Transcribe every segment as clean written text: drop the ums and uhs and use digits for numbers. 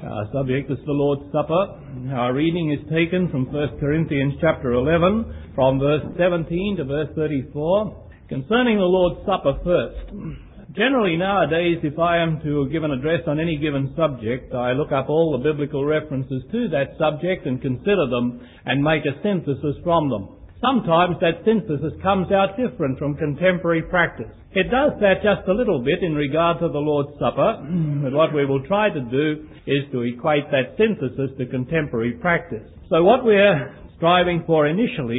Our subject is the Lord's Supper. Our reading is taken from 1 Corinthians chapter 11, from verse 17 to verse 34. Concerning the Lord's Supper first. Generally nowadays, if I am to give an address on any given subject, I look up all the biblical references to that subject and consider them and make a synthesis from them. Sometimes that synthesis comes out different from contemporary practice. It does that just a little bit in regard to the Lord's Supper, but what we will try to do is to equate that synthesis to contemporary practice. So what we're striving for initially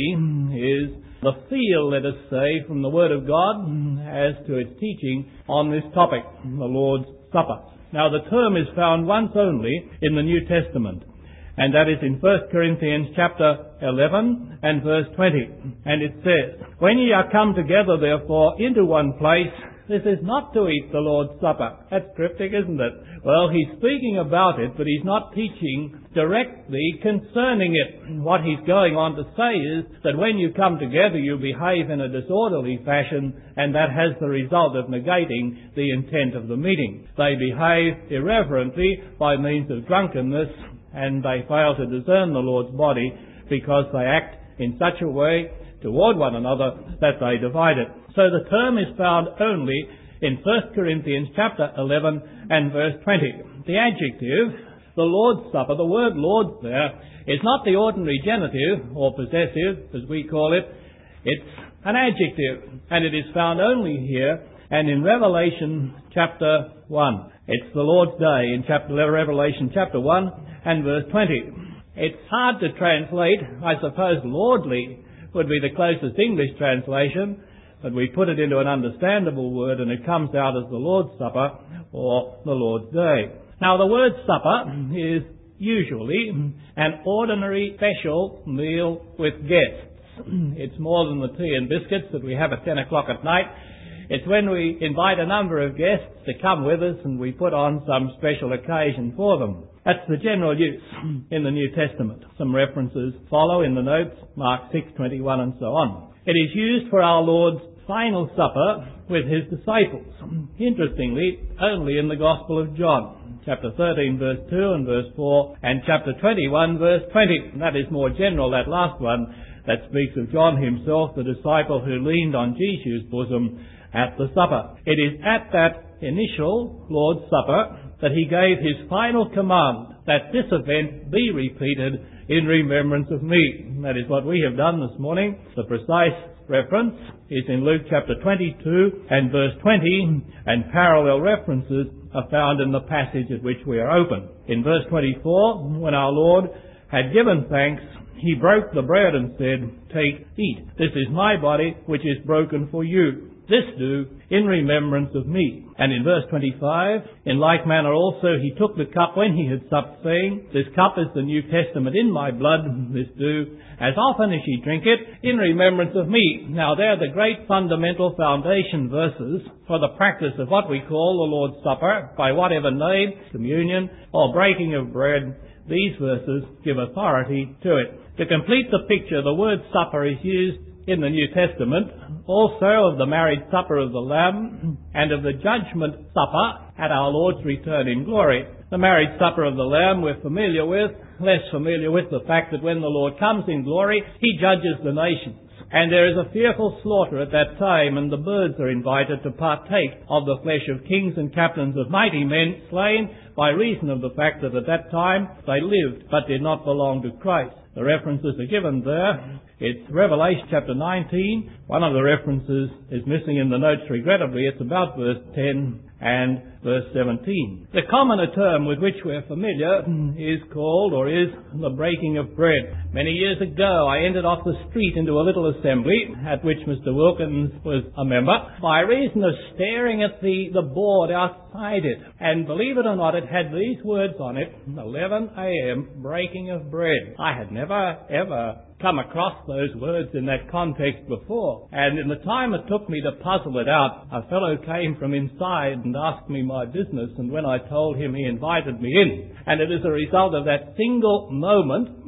is the feel, let us say, from the Word of God as to its teaching on this topic, the Lord's Supper. Now the term is found once only in the New Testament, and that is in 1 Corinthians chapter 11 and verse 20. And it says, "When ye are come together, therefore, into one place, this is not to eat the Lord's Supper." That's cryptic, isn't it? Well, he's speaking about it, but he's not teaching directly concerning it. What he's going on to say is that when you come together, you behave in a disorderly fashion, and that has the result of negating the intent of the meeting. They behave irreverently by means of drunkenness, and they fail to discern the Lord's body because they act in such a way toward one another that they divide it. So the term is found only in 1 Corinthians chapter 11 and verse 20. The adjective, the Lord's Supper, the word Lord's there, is not the ordinary genitive or possessive, as we call it. It's an adjective, and it is found only here and in Revelation chapter 1. It's the Lord's Day in Revelation chapter 1 and verse 20. It's hard to translate. I suppose lordly would be the closest English translation, but we put it into an understandable word and it comes out as the Lord's Supper or the Lord's Day. Now the word supper is usually an ordinary special meal with guests. It's more than the tea and biscuits that we have at 10 o'clock at night. It's when we invite a number of guests to come with us and we put on some special occasion for them. That's the general use in the New Testament. Some references follow in the notes, Mark 6:21 and so on. It is used for our Lord's final supper with his disciples. Interestingly, only in the Gospel of John, chapter 13 verse 2 and verse 4, and chapter 21 verse 20. That is more general, that last one, that speaks of John himself, the disciple who leaned on Jesus' bosom at the supper. It is at that initial Lord's Supper that he gave his final command that this event be repeated in remembrance of me. That is what we have done this morning. The precise reference is in Luke chapter 22 and verse 20, and parallel references are found in the passage at which we are open. In verse 24, when our Lord had given thanks, he broke the bread and said, "Take, eat. This is my body, which is broken for you. This do in remembrance of me." And in verse 25, in like manner also he took the cup when he had supped, saying, "This cup is the New Testament in my blood. This do as often as ye drink it in remembrance of me." Now they're the great fundamental foundation verses for the practice of what we call the Lord's Supper, by whatever name, communion, or breaking of bread. These verses give authority to it. To complete the picture, the word supper is used in the New Testament also of the marriage supper of the Lamb and of the judgment supper at our Lord's return in glory. The marriage supper of the Lamb we're familiar with, less familiar with the fact that when the Lord comes in glory, he judges the nations. And there is a fearful slaughter at that time, and the birds are invited to partake of the flesh of kings and captains of mighty men slain by reason of the fact that at that time they lived but did not belong to Christ. The references are given there. It's Revelation chapter 19. One of the references is missing in the notes, regrettably. It's about verse 10 and verse 17. The commoner term with which we're familiar is called, or is, the breaking of bread. Many years ago, I entered off the street into a little assembly at which Mr. Wilkins was a member by reason of staring at the board outside it. And believe it or not, it had these words on it, 11 a.m., breaking of bread. I had never, ever come across those words in that context before. And in the time it took me to puzzle it out, a fellow came from inside and asked me my business, and when I told him, he invited me in. And it is a result of that single moment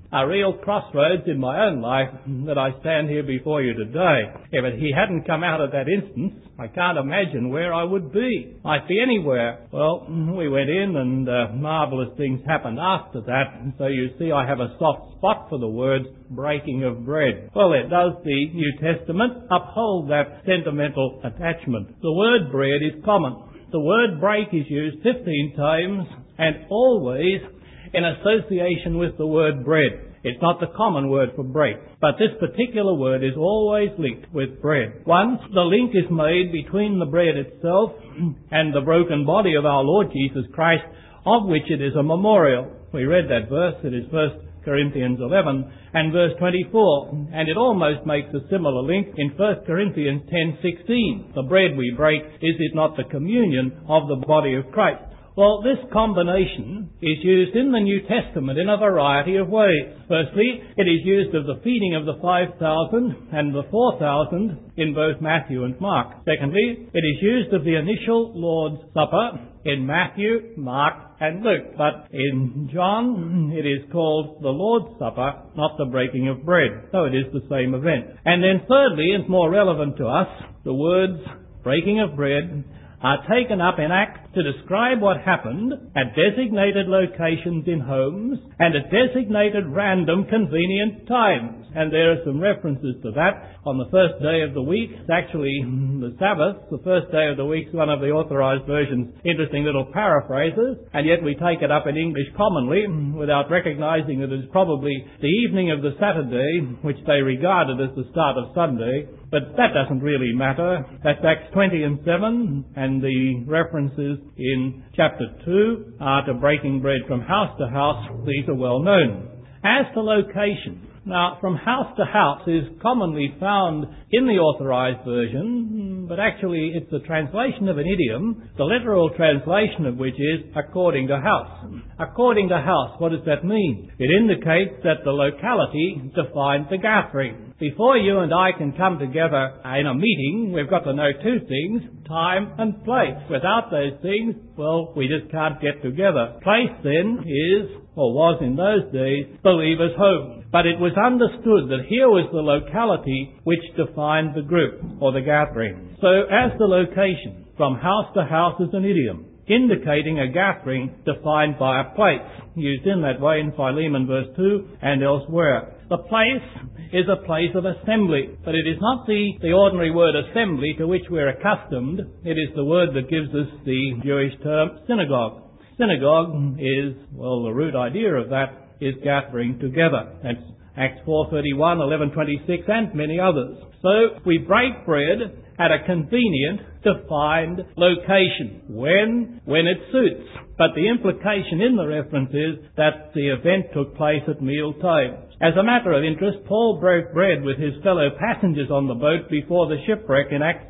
a real crossroads in my own life that I stand here before you today. If he hadn't come out of that instance, I can't imagine where I would be. Might be anywhere. Well, we went in and marvellous things happened after that. So you see, I have a soft spot for the words breaking of bread. Well, does the New Testament uphold that sentimental attachment? The word bread is common. The word break is used 15 times and always in association with the word bread. It's not the common word for break, but this particular word is always linked with bread. Once the link is made between the bread itself and the broken body of our Lord Jesus Christ, of which it is a memorial. We read that verse. It is 1 Corinthians 11 and verse 24, and it almost makes a similar link in 1 Corinthians 10:16. The bread we break, is it not the communion of the body of Christ? Well, this combination is used in the New Testament in a variety of ways. Firstly, it is used of the feeding of the 5,000 and the 4,000 in both Matthew and Mark. Secondly, it is used of the initial Lord's Supper in Matthew, Mark, and Luke. But in John, it is called the Lord's Supper, not the breaking of bread. So it is the same event. And then thirdly, and more relevant to us, the words breaking of bread are taken up in Acts to describe what happened at designated locations in homes and at designated random convenient times. And there are some references to that on the first day of the week. It's actually the Sabbath. The first day of the week is one of the authorized versions. Interesting little paraphrases. And yet we take it up in English commonly without recognizing that it's probably the evening of the Saturday, which they regarded as the start of Sunday. But that doesn't really matter. That's Acts 20 and 7, and the references in chapter 2 are to breaking bread from house to house. These are well known. As to location, now, from house to house is commonly found in the authorized version, but actually it's a translation of an idiom, the literal translation of which is according to house. According to house, what does that mean? It indicates that the locality defines the gathering. Before you and I can come together in a meeting, we've got to know two things, time and place. Without those things, well, we just can't get together. Place then is, or was in those days, believers' home. But it was understood that here was the locality which defined the group or the gathering. So as the location, from house to house is an idiom, indicating a gathering defined by a place, used in that way in Philemon verse 2 and elsewhere. The place is a place of assembly, but it is not the ordinary word assembly to which we're accustomed. It is the word that gives us the Jewish term synagogue. Synagogue is, well, the root idea of that is gathering together. That's Acts 4:31, 11:26, and many others. So we break bread at a convenient, defined location, when it suits. But the implication in the reference is that the event took place at meal time. As a matter of interest, Paul broke bread with his fellow passengers on the boat before the shipwreck in Acts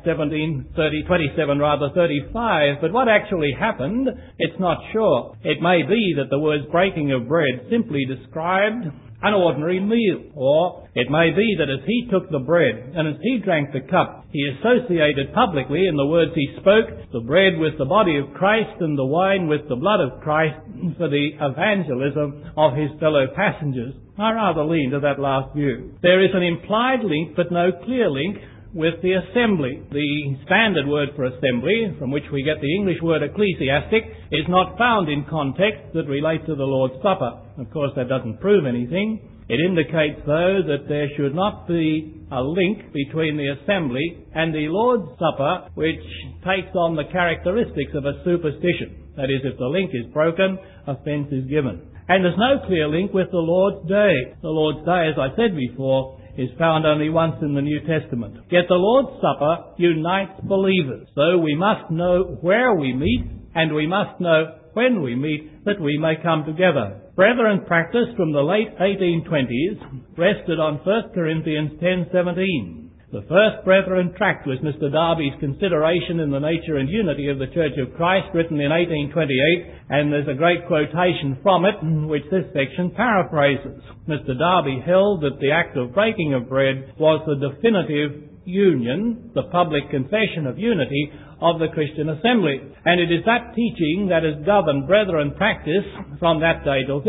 35. But what actually happened, it's not sure. It may be that the words breaking of bread simply described an ordinary meal. Or it may be that as he took the bread and as he drank the cup, he associated publicly in the words he spoke, the bread with the body of Christ and the wine with the blood of Christ for the evangelism of his fellow passengers. I rather lean to that last view. There is an implied link, but no clear link, with the assembly. The standard word for assembly, from which we get the English word ecclesiastic, is not found in contexts that relate to the Lord's Supper. Of course, that doesn't prove anything. It indicates, though, that there should not be a link between the assembly and the Lord's Supper, which takes on the characteristics of a superstition. That is, if the link is broken, offence is given. And there's no clear link with the Lord's Day. The Lord's Day, as I said before, is found only once in the New Testament. Yet the Lord's Supper unites believers. So we must know where we meet, and we must know when we meet, that we may come together. Brethren practice from the late 1820s rested on 1 Corinthians 10:17. The first Brethren tract was Mr. Darby's Consideration in the Nature and Unity of the Church of Christ, written in 1828, and there's a great quotation from it, which this section paraphrases. Mr. Darby held that the act of breaking of bread was the definitive union, the public confession of unity of the Christian assembly. And it is that teaching that has governed Brethren practice from that day till this.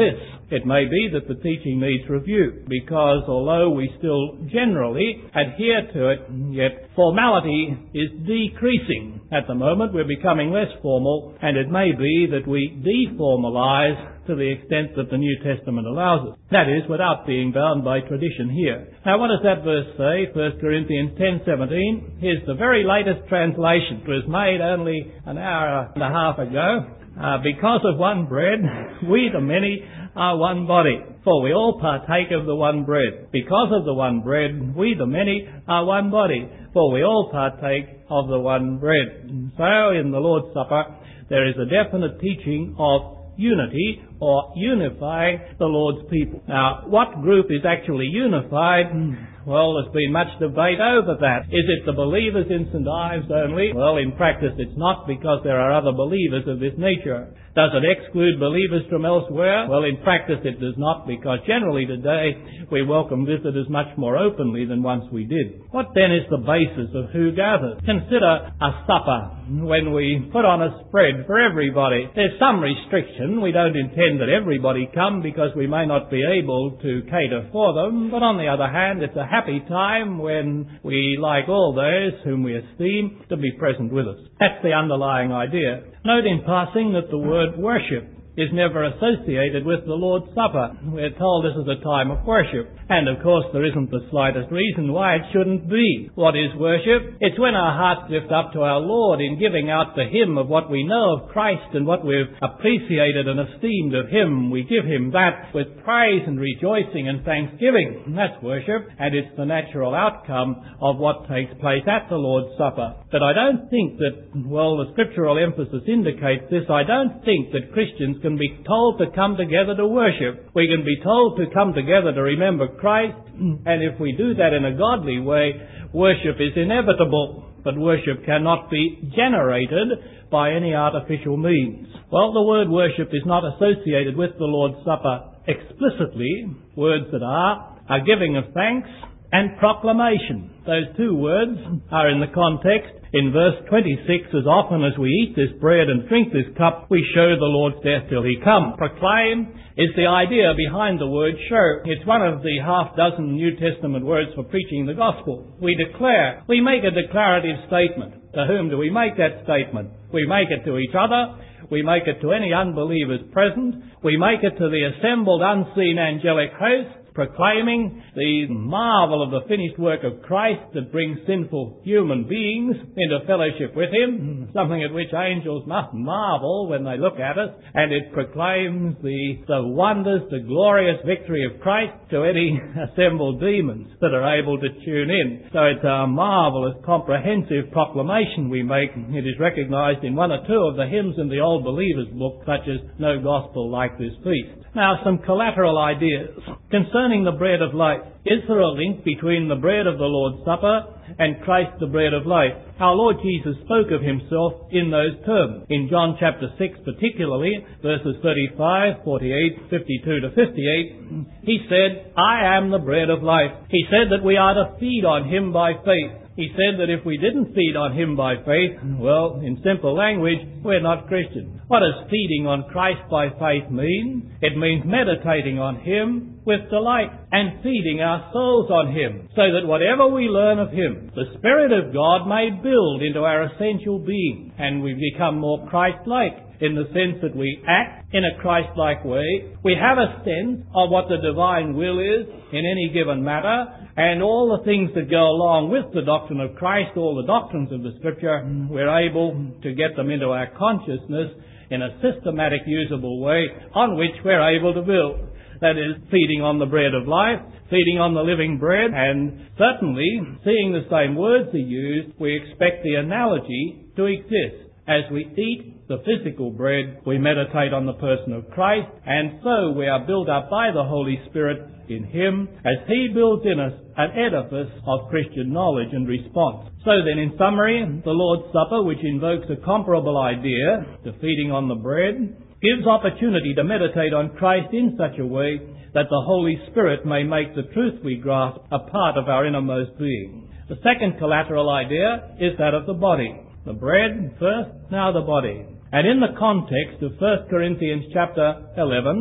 It may be that the teaching needs review, because although we still generally adhere to it, yet formality is decreasing. At the moment we're becoming less formal, and it may be that we deformalize to the extent that the New Testament allows us. That is, without being bound by tradition here. Now what does that verse say? 1 Corinthians 10:17. Here's the very latest translation. It was made only an hour and a half ago. Because of one bread, we the many are one body, for we all partake of the one bread. Because of the one bread, we the many are one body, for we all partake of the one bread. So in the Lord's Supper, there is a definite teaching of unity, or unifying the Lord's people. Now, what group is actually unified? Well, there's been much debate over that. Is it the believers in St. Ives only? Well, in practice it's not, because there are other believers of this nature. Does it exclude believers from elsewhere? Well, in practice it does not, because generally today we welcome visitors much more openly than once we did. What then is the basis of who gathers? Consider a supper when we put on a spread for everybody. There's some restriction. We don't intend that everybody come, because we may not be able to cater for them, but on the other hand, it's a happy time when we like all those whom we esteem to be present with us. That's the underlying idea. Note in passing that the word worship is never associated with the Lord's Supper. We're told this is a time of worship. And of course there isn't the slightest reason why it shouldn't be. What is worship? It's when our hearts lift up to our Lord in giving out to Him of what we know of Christ and what we've appreciated and esteemed of Him. We give Him that with praise and rejoicing and thanksgiving. That's worship, and it's the natural outcome of what takes place at the Lord's Supper. But I don't think that, well, the scriptural emphasis indicates this, I don't think that Christians can be told to come together to worship. We can be told to come together to remember Christ, and if we do that in a godly way, worship is inevitable. But worship cannot be generated by any artificial means. Well, the word worship is not associated with the Lord's Supper explicitly. Words that are giving of thanks and proclamation. Those two words are in the context. In verse 26, as often as we eat this bread and drink this cup, we show the Lord's death till He come. Proclaim is the idea behind the word show. It's one of the half-dozen New Testament words for preaching the gospel. We declare. We make a declarative statement. To whom do we make that statement? We make it to each other. We make it to any unbelievers present. We make it to the assembled unseen angelic host, proclaiming the marvel of the finished work of Christ that brings sinful human beings into fellowship with Him, something at which angels must marvel when they look at us, and it proclaims the wonders, the glorious victory of Christ to any assembled demons that are able to tune in. So it's a marvelous, comprehensive proclamation we make. It is recognized in one or two of the hymns in the Old Believers book, such as No Gospel Like This Feast. Now, some collateral ideas concerning the bread of life. Is there a link between the bread of the Lord's Supper and Christ the bread of life? Our Lord Jesus spoke of Himself in those terms. In John chapter 6 particularly, verses 35, 48, 52 to 58, He said, I am the bread of life. He said that we are to feed on Him by faith. He said that if we didn't feed on Him by faith, well, in simple language, we're not Christians. What does feeding on Christ by faith mean? It means meditating on Him with delight and feeding our souls on Him, so that whatever we learn of Him, the Spirit of God may build into our essential being, and we become more Christ-like in the sense that we act in a Christ-like way. We have a sense of what the divine will is in any given matter, and all the things that go along with the doctrine of Christ, all the doctrines of the Scripture, we're able to get them into our consciousness in a systematic, usable way on which we're able to build. That is, feeding on the bread of life, feeding on the living bread, and certainly, seeing the same words are used, we expect the analogy to exist. As we eat the physical bread, we meditate on the person of Christ, and so we are built up by the Holy Spirit in Him as He builds in us an edifice of Christian knowledge and response. So then, in summary, the Lord's Supper, which invokes a comparable idea to feeding on the bread, gives opportunity to meditate on Christ in such a way that the Holy Spirit may make the truth we grasp a part of our innermost being. The second collateral idea is that of the body. The bread first, now the body. And in the context of 1 Corinthians chapter 11,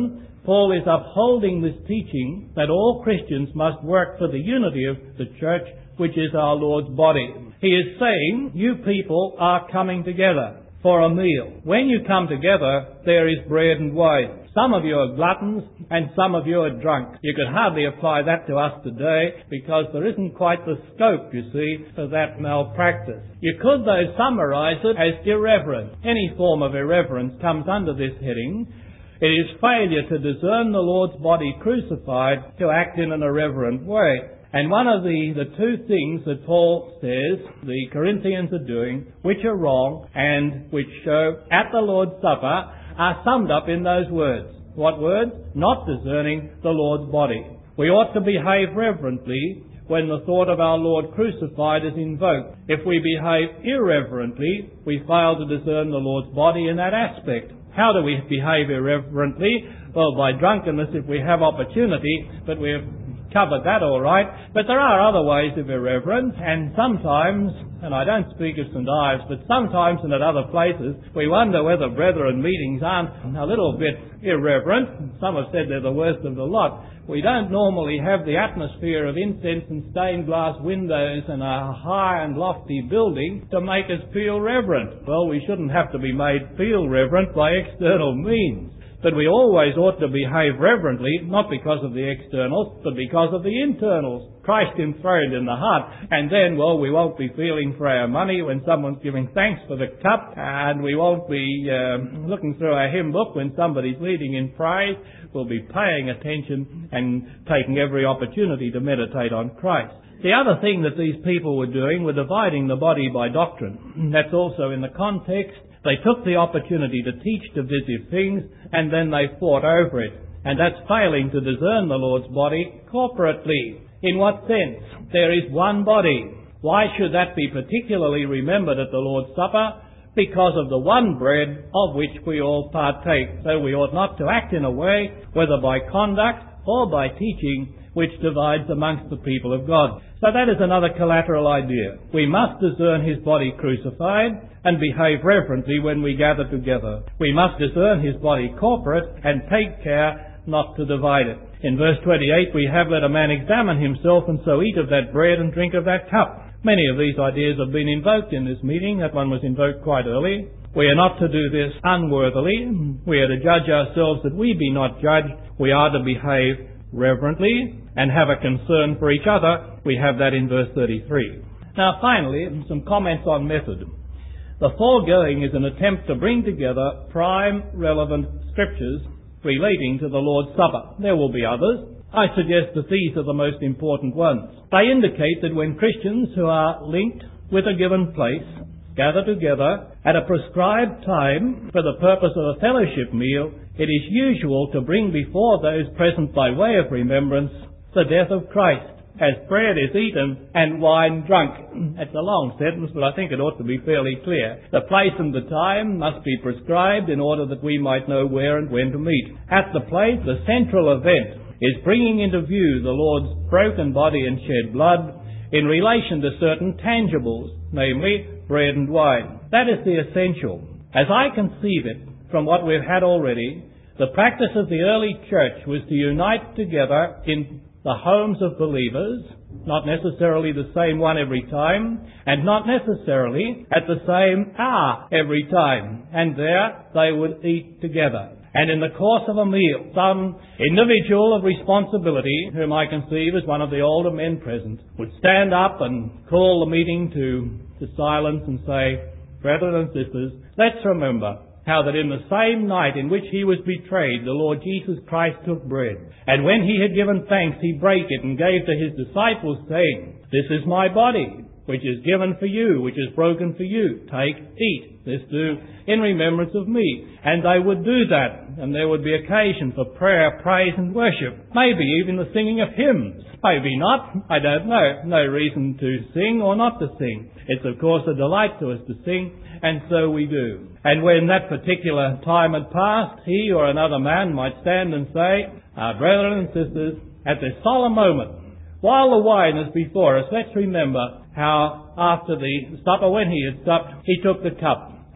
Paul is upholding this teaching that all Christians must work for the unity of the church, which is our Lord's body. He is saying, you people are coming together for a meal. When you come together, there is bread and wine. Some of you are gluttons and some of you are drunk. You could hardly apply that to us today because there isn't quite the scope, you see, for that malpractice. You could, though, summarize it as irreverent. Any form of irreverence comes under this heading. It is failure to discern the Lord's body crucified to act in an irreverent way. And one of the two things that Paul says the Corinthians are doing, which are wrong and which show at the Lord's Supper, are summed up in those words. What words? Not discerning the Lord's body. We ought to behave reverently when the thought of our Lord crucified is invoked. If we behave irreverently, we fail to discern the Lord's body in that aspect. How do we behave irreverently? Well, by drunkenness if we have opportunity, but we've covered that all right. But there are other ways of irreverence, and sometimes, and I don't speak of St. Ives, but sometimes and at other places, we wonder whether brethren meetings aren't a little bit irreverent. Some have said they're the worst of the lot. We don't normally have the atmosphere of incense and stained glass windows and a high and lofty building to make us feel reverent. Well, we shouldn't have to be made feel reverent by external means. But we always ought to behave reverently, not because of the externals, but because of the internals. Christ enthroned in the heart. And then, well, we won't be feeling for our money when someone's giving thanks for the cup, and we won't be looking through our hymn book when somebody's leading in praise. We'll be paying attention and taking every opportunity to meditate on Christ. The other thing that these people were doing were dividing the body by doctrine. That's also in the context. They took the opportunity to teach divisive things, and then they fought over it. And that's failing to discern the Lord's body corporately. In what sense? There is one body. Why should that be particularly remembered at the Lord's Supper? Because of the one bread of which we all partake. So we ought not to act in a way, whether by conduct or by teaching, which divides amongst the people of God. So that is another collateral idea. We must discern his body crucified and behave reverently when we gather together. We must discern his body corporate and take care not to divide it. In verse 28 we have, let a man examine himself and so eat of that bread and drink of that cup. Many of these ideas have been invoked in this meeting. That one was invoked quite early. We are not to do this unworthily. We are to judge ourselves that we be not judged. We are to behave reverently and have a concern for each other. We have that in verse 33. Now finally, some comments on method. The foregoing is an attempt to bring together prime relevant scriptures relating to the Lord's Supper. There will be others. I suggest that these are the most important ones. They indicate that when Christians who are linked with a given place gather together at a prescribed time for the purpose of a fellowship meal, it is usual to bring before those present by way of remembrance the death of Christ, as bread is eaten and wine drunk. It's a long sentence, but I think it ought to be fairly clear. The place and the time must be prescribed in order that we might know where and when to meet. At the place, the central event is bringing into view the Lord's broken body and shed blood in relation to certain tangibles, namely bread and wine. That is the essential. As I conceive it, from what we've had already, the practice of the early church was to unite together in the homes of believers, not necessarily the same one every time, and not necessarily at the same hour every time. And there they would eat together. And in the course of a meal, some individual of responsibility, whom I conceive as one of the older men present, would stand up and call the meeting to silence and say, brethren and sisters, let's remember how that in the same night in which he was betrayed, the Lord Jesus Christ took bread. And when he had given thanks, he brake it and gave to his disciples, saying, this is my body, which is given for you, which is broken for you. Take, eat. This do in remembrance of me. And they would do that, and there would be occasion for prayer, praise and worship. Maybe even the singing of hymns. Maybe not. I don't know. No reason to sing or not to sing. It's of course a delight to us to sing, and so we do. And when that particular time had passed, he or another man might stand and say, brethren and sisters, at this solemn moment, while the wine is before us, let's remember how after the supper, when he had supped, he took the cup.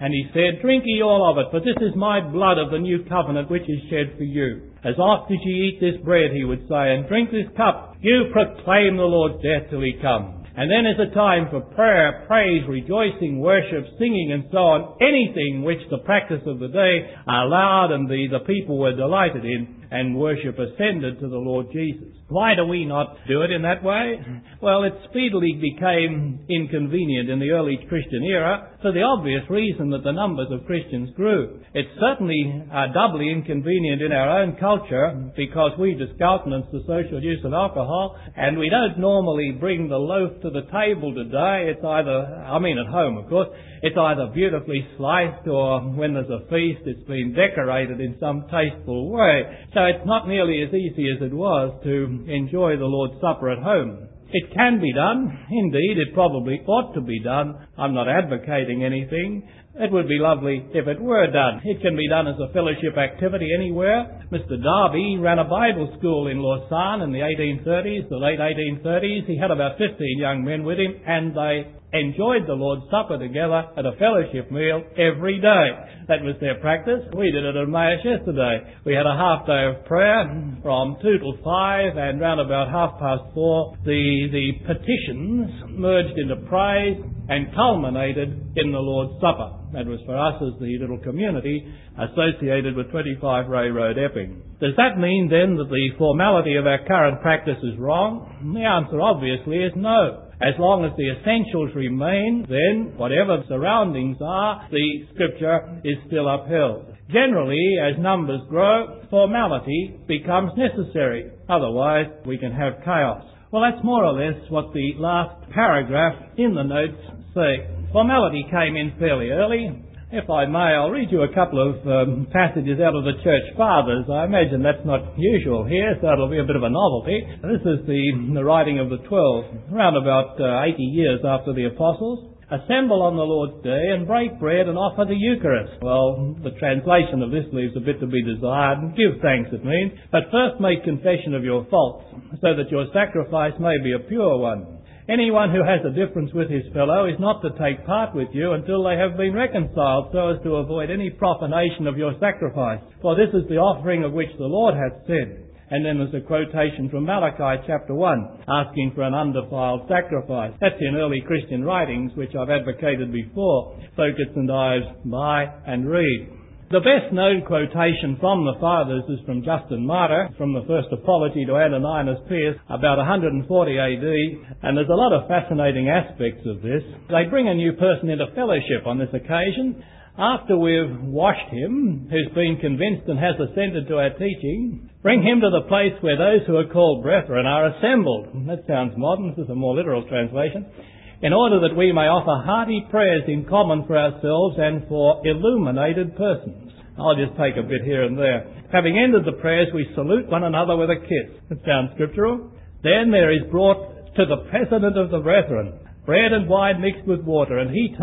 And he said, "Drink ye all of it, for this is my blood of the new covenant which is shed for you. As oft as ye eat this bread," he would say, "and drink this cup, you proclaim the Lord's death till he come." And then is a time for prayer, praise, rejoicing, worship, singing and so on, anything which the practice of the day allowed and the people were delighted in, and worship ascended to the Lord Jesus. Why do we not do it in that way? Well, it speedily became inconvenient in the early Christian era for the obvious reason that the numbers of Christians grew. It's certainly doubly inconvenient in our own culture because we discountenance the social use of alcohol, and we don't normally bring the loaf to the table today. It's either, at home of course, it's either beautifully sliced or when there's a feast it's been decorated in some tasteful way. So it's not nearly as easy as it was to enjoy the Lord's Supper at home. It can be done. Indeed, it probably ought to be done. I'm not advocating anything. It would be lovely if it were done. It can be done as a fellowship activity anywhere. Mr. Darby ran a Bible school in Lausanne in the 1830s, the late 1830s. He had about 15 young men with him, and they enjoyed the Lord's Supper together at a fellowship meal every day. That was their practice. We did it at Emmaus yesterday. We had a half day of prayer from 2 till 5, and round about 4:30, the petitions merged into praise and culminated in the Lord's Supper. That was for us as the little community associated with 25 Ray Road, Epping. Does that mean then that the formality of our current practice is wrong? The answer obviously is no. As long as the essentials remain, then whatever the surroundings are, the Scripture is still upheld. Generally, as numbers grow, formality becomes necessary. Otherwise, we can have chaos. Well, that's more or less what the last paragraph in the notes say. Formality came in fairly early. If I may, I'll read you a couple of passages out of the Church Fathers. I imagine that's not usual here, so it'll be a bit of a novelty. This is the writing of the 12, around about 80 years after the Apostles. "Assemble on the Lord's day and break bread and offer the Eucharist." Well, the translation of this leaves a bit to be desired. Give thanks, it means. "But first make confession of your faults, so that your sacrifice may be a pure one. Anyone who has a difference with his fellow is not to take part with you until they have been reconciled, so as to avoid any profanation of your sacrifice. For this is the offering of which the Lord hath said." And then there's a quotation from Malachi chapter 1, asking for an undefiled sacrifice. That's in early Christian writings, which I've advocated before. Focus and Ives buy and read. The best known quotation from the Fathers is from Justin Martyr, from the first apology to Antoninus Pius, about 140 AD, and there's a lot of fascinating aspects of this. They bring a new person into fellowship on this occasion. After we've washed him, who's been convinced and has assented to our teaching, bring him to the place where those who are called brethren are assembled. That sounds modern. This is a more literal translation. "In order that we may offer hearty prayers in common for ourselves and for illuminated persons." I'll just take a bit here and there. "Having ended the prayers, we salute one another with a kiss." That sounds scriptural. "Then there is brought to the president of the brethren bread and wine mixed with water, and he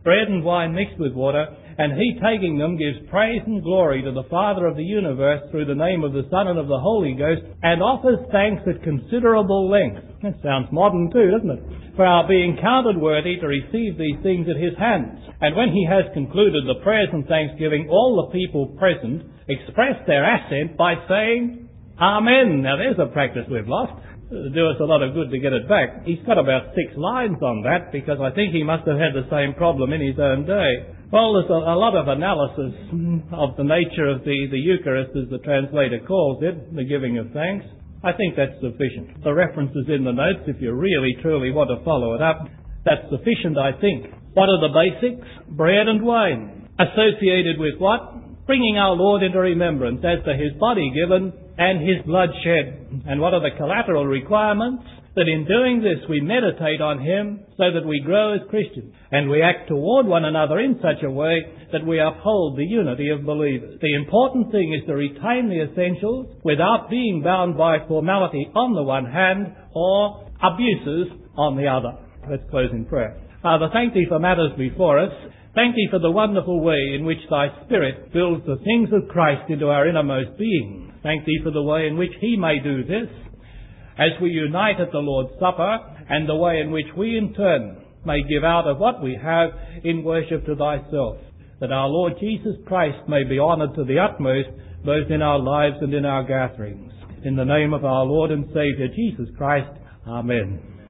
taking them gives praise and glory to the Father of the universe through the name of the Son and of the Holy Ghost, and offers thanks at considerable length." That sounds modern too, doesn't it? "For our being counted worthy to receive these things at his hands. And when he has concluded the prayers and thanksgiving, all the people present express their assent by saying, Amen." Now there's a practice we've lost. It'll do us a lot of good to get it back. He's got about 6 lines on that, because I think he must have had the same problem in his own day. Well, there's a lot of analysis of the nature of the Eucharist, as the translator calls it, the giving of thanks. I think that's sufficient. The references in the notes, if you really truly want to follow it up, that's sufficient, I think. What are the basics? Bread and wine. Associated with what? Bringing our Lord into remembrance as to his body given and his blood shed. And what are the collateral requirements? That in doing this we meditate on him so that we grow as Christians, and we act toward one another in such a way that we uphold the unity of believers. The important thing is to retain the essentials without being bound by formality on the one hand or abuses on the other. Let's close in prayer. Father, thank thee for matters before us. Thank thee for the wonderful way in which thy Spirit builds the things of Christ into our innermost being. Thank thee for the way in which he may do this as we unite at the Lord's Supper, and the way in which we in turn may give out of what we have in worship to thyself. that our Lord Jesus Christ may be honoured to the utmost, both in our lives and in our gatherings. In the name of our Lord and Saviour Jesus Christ, Amen.